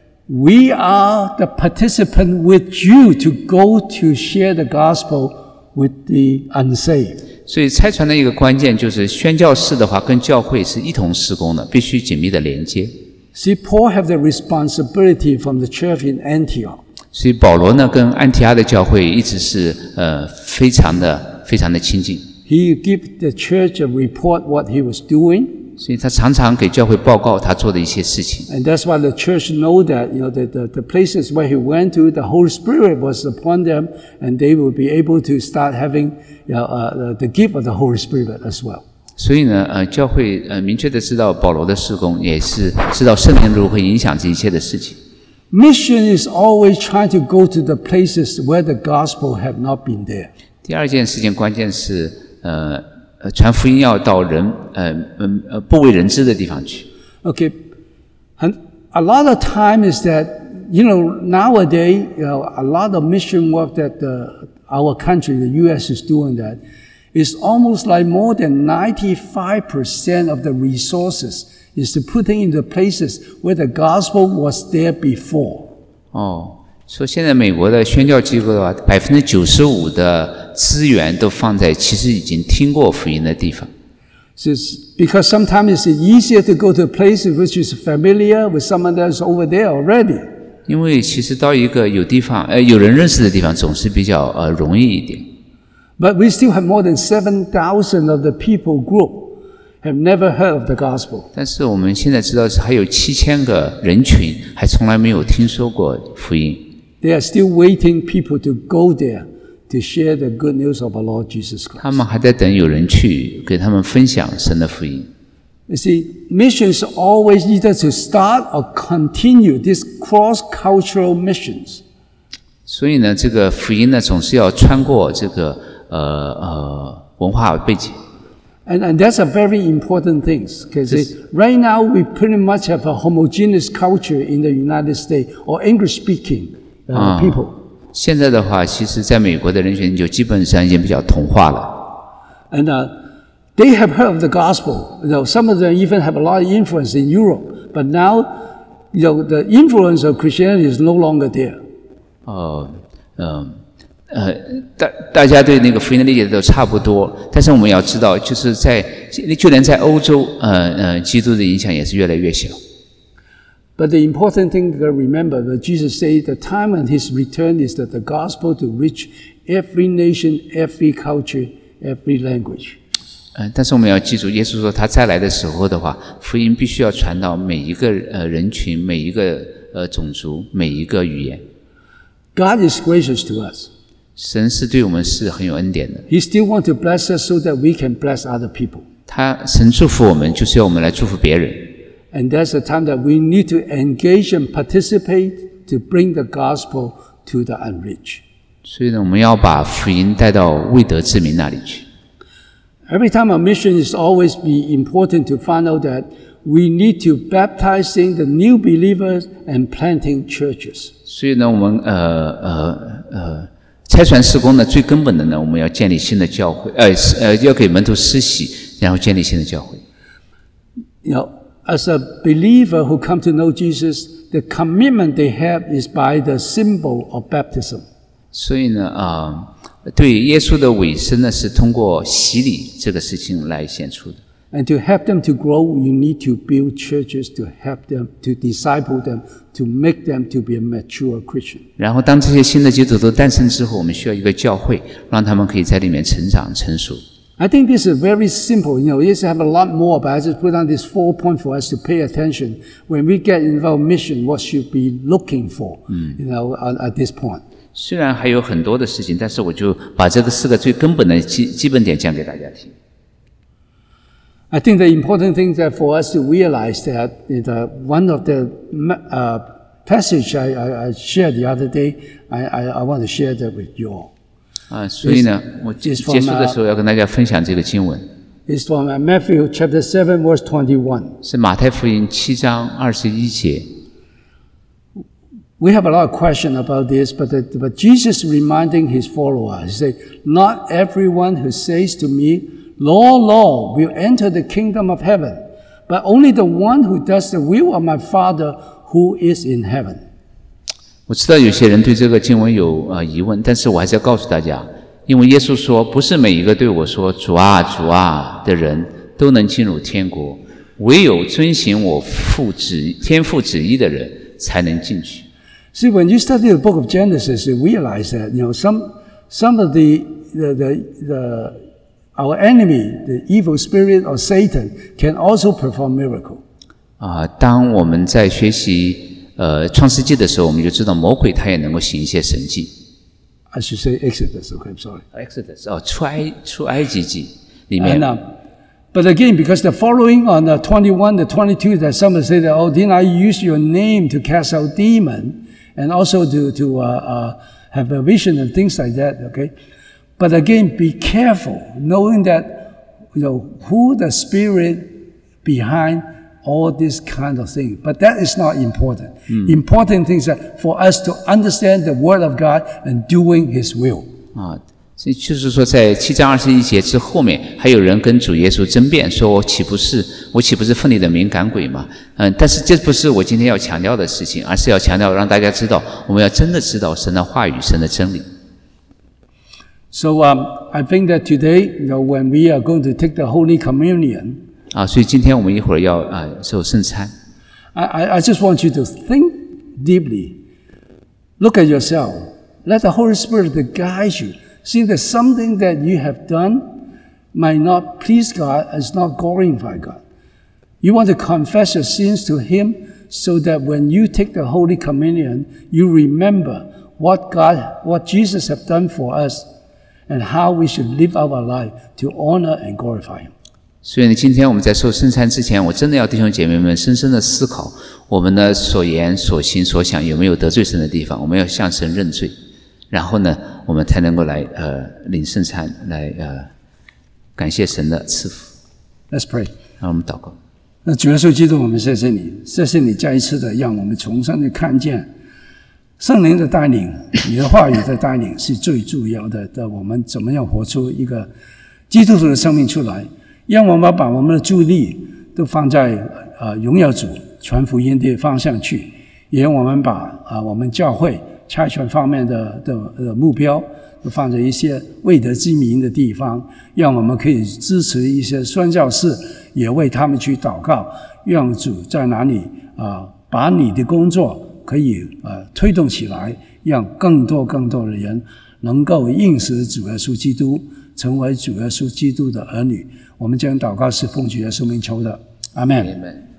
we are the participant with you to go to share the gospel with the unsaved. 所以差传的一个关键就是宣教士的话跟教会是一同事工的，必须紧密的连接。 See, Paul had the responsibility from the church in Antioch. 所以保罗呢跟安提阿的教会一直是呃非常的非常的亲近。 He gave the church a report what he was doing. 所以他常常给教会报告他做的一些事情。 And that's why the church know that, you know, the, the, the places where he went to, the Holy Spirit was upon them, and they will be able to start having you know, uh, the gift of the Holy Spirit as well. 所以呢，呃，教会呃明确的知道保罗的事工，也是知道圣灵如何影响这一切的事情。 Mission is always trying to go to the places where the gospel have not been there. 第二件事情关键是，呃呃，传福音要到人呃嗯呃不为人知的地方去。 Okay, and a lot of time is that, you know, nowadays, you know, a lot of mission work that the, our country, the U S, is doing that, is almost like more than ninety-five percent of the resources is to putting into places where the gospel was there before. 哦，说现在美国的宣教机构的话，百分之九十五的资源都放在其实已经听过福音的地方。 So it's because sometimes it's easier to go to a place which is familiar with someone that's over there already. 因为其实到一个有地方呃有人认识的地方，总是比较呃容易一点。 But we still have more than seven thousand of the people group have never heard of the gospel. 但是我们现在知道是还有七千个人群还从来没有听说过福音。 They are still waiting people to go there to share the good news of our Lord Jesus Christ. 他们还在等有人去给他们分享神的福音。 You see, missions always either to start or continue these cross-cultural missions. 所以呢，这个福音呢，总是要穿过这个呃呃文化背景。 And, and that's a very important thing. Because right now we pretty much have a homogeneous culture in the United States or English-speaking uh, 啊 people. 现在的话，其实在美国的人群就基本上已经比较同化了。 And uh, they have heard of the gospel. You know, some of them even have a lot of influence in Europe. But now, you know, the influence of Christianity is no longer there. 哦，嗯，呃，大大家对那个福音的理解都差不多，但是我们要知道，就是在就连在欧洲，呃呃，基督的影响也是越来越小。 But the important thing to remember that Jesus said the time of his return is that the gospel to reach every nation, every culture, every language. 呃，但是我们要记住，耶稣说他再来的时候的话，福音必须要传到每一个呃人群、每一个呃种族、每一个语言。 God is gracious to us. 神是对我们是很有恩典的， He still wants to bless us so that we can bless other people. 他神祝福我们，就是要我们来祝福别人。 And that's the time that we need to engage and participate to bring the gospel to the unreached. 所以呢，我们要把福音带到未得之民那里去。 Every time a mission is always be important to find out that we need to baptizing the new believers and planting churches. 所以呢，我们呃呃呃， 差传事工呢，最根本的呢，我们要建立新的教会，呃呃，要给门徒施洗，然后建立新的教会。 You know, as a believer who come to know Jesus, the commitment they have is by the symbol of baptism. 所以呢，啊、呃，对耶稣的委身呢，是通过洗礼这个事情来显出的。 And to help them to grow, you need to build churches to help them, to disciple them, to make them to be a mature Christian. 然后，当这些新的基督徒诞生之后，我们需要一个教会，让他们可以在里面成长成熟。 I think this is very simple. You know, you have a lot more, but I just put on this four point for us to pay attention. When we get involved in mission, what should be looking for, you know, at, at this point. 虽然还有很多的事情，但是我就把这个四个最根本的基基本点讲给大家听。 I think the important thing that for us to realize that the, one of the uh, passage I, I, I shared the other day, I, I, I want to share that with you all. 啊，所以呢，我结束的时候要跟大家分享这个经文。 It's from Matthew chapter seven, verse twenty-one. 是马太福音七章二十一节。 We have a lot of question about this, but, the, but Jesus reminding his followers, he said, "Not everyone who says to me, 'Lord, Lord,' will enter the kingdom of heaven, but only the one who does the will of my Father who is in heaven." 我知道有些人对这个经文有呃疑问，但是我还是要告诉大家，因为耶稣说，不是每一个对我说主啊主啊的人都能进入天国，唯有遵行我父旨天父旨意的人才能进去。 See, when you study the book of Genesis, you realize that, you know, some, some of the, the, the, the, our enemy, the evil spirit or Satan, can also perform miracle. 啊，当我们在学习呃创世纪的时候，我们就知道魔鬼他也能够行一些神迹。 I should say Exodus, okay, I'm sorry. Exodus 哦，出埃出埃及记里面。 And, uh, but again, because the following on the twenty-one, the twenty-two, that someone say that, oh, didn't I use your name to cast out demon? And also to, to uh, uh, have a vision and things like that, okay? But again, be careful, knowing that, you know, who the spirit behind all this kind of thing. But that is not important. Mm. Important things are for us to understand the Word of God and doing His will. 啊，所以就是说，在七章二十一节之后面，还有人跟主耶稣争辩，说我岂不是我岂不是奉你的名赶鬼吗？嗯，但是这不是我今天要强调的事情，而是要强调让大家知道，我们要真的知道神的话语、神的真理。 So um, I think that today, you know, when we are going to take the Holy Communion, 啊，所以今天我们一会儿要啊受圣餐。 I, I, I just want you to think deeply, look at yourself, let the Holy Spirit guide you. See that something that you have done might not please God, is not glorify God. You want to confess your sins to Him so that when you take the Holy Communion, you remember what God, what Jesus have done for us, and how we should live our life to honor and glorify Him. 所以呢，今天我们在受圣餐之前，我真的要弟兄姐妹们深深的思考我们的所言、所行、所想有没有得罪神的地方，我们要向神认罪。然后呢，我们才能够来呃领圣餐，来呃感谢神的赐福。 Let's pray. 让我们祷告。 那主耶稣基督，我们谢谢你，谢谢你再一次的让我们重新的看见圣灵的带领，你的话语的带领是最重要的。的我们怎么样活出一个基督徒的生命出来？让我们把我们的注意力都放在呃荣耀主、传福音的方向去，也让我们把啊、呃、我们教会差传方面的的的目标都放在一些未得之名的地方，让我们可以支持一些宣教士，也为他们去祷告，让主在哪里啊、呃，把你的工作可以呃推动起来，让更多更多的人能够认识主耶稣基督，成为主耶稣基督的儿女。我们将祷告是奉主耶稣名求的，阿们。